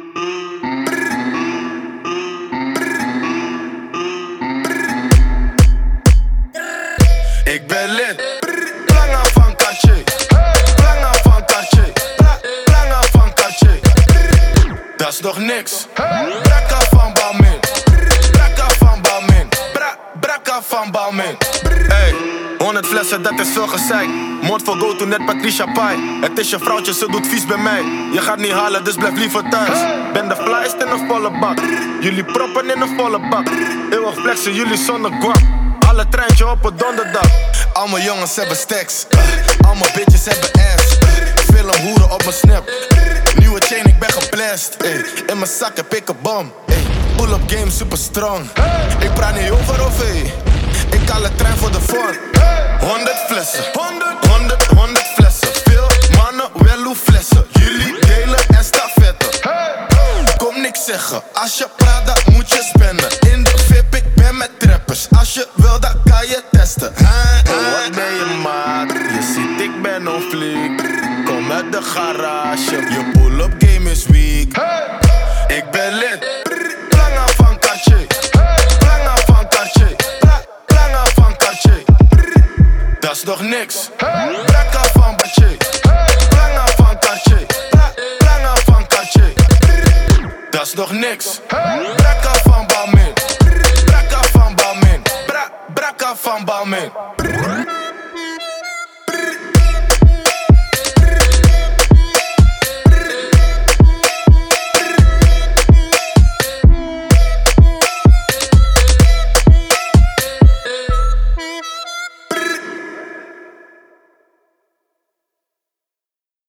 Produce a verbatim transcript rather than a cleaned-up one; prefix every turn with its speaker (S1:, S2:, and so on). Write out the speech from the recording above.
S1: Ik ben lid. Planga van Cartier. Planga van Cartier. Planga van Cartier. Dat is nog niks. Brakka van Balmain. Brakka van Balmain. Bra, brakka van Balmain. Hey, honderd flessen, dat is veel gezeik. Moord voor go to net Patricia Pai. Het is je vrouwtje, ze doet vies bij mij. Je gaat niet halen, dus blijf liever thuis. Ben de flyest in een volle bak. Jullie proppen in een volle bak. Eeuwig flexen, jullie zonder guap. Alle treintje op een donderdag. Al mijn jongens hebben stacks. Al mijn bitches hebben ass. Film hoeren op mijn snap. Nieuwe chain, ik ben geblest. Ey. In mijn zak heb ik een bom. Ey. Pull-up game super strong. Ik praat niet over of hey. Ik haal een trein voor de vorm. Honderd flessen. Honderd, honderd, honderd flessen. Veel mannen, wel hoe flessen. Jullie delen en stafetten. Kom niks zeggen. Als je praat, dat moet je spenden. In de V I P, ik ben met trappers. Als je wil, dan kan je testen. Oh, wat ben je maat? Je ziet, ik ben on fleek. Kom uit de garage. Je pull-up game is weak. Ik ben lid. Planga van Cartier. Planga van Cartier. Planga van Cartier. Dat is nog niks. Brakka van Bache. Planga van Cartier. Planga van Cartier. Dat is nog niks. Brakka van Balmain. Brakka van Balmain. Bra, brakka van Balmain.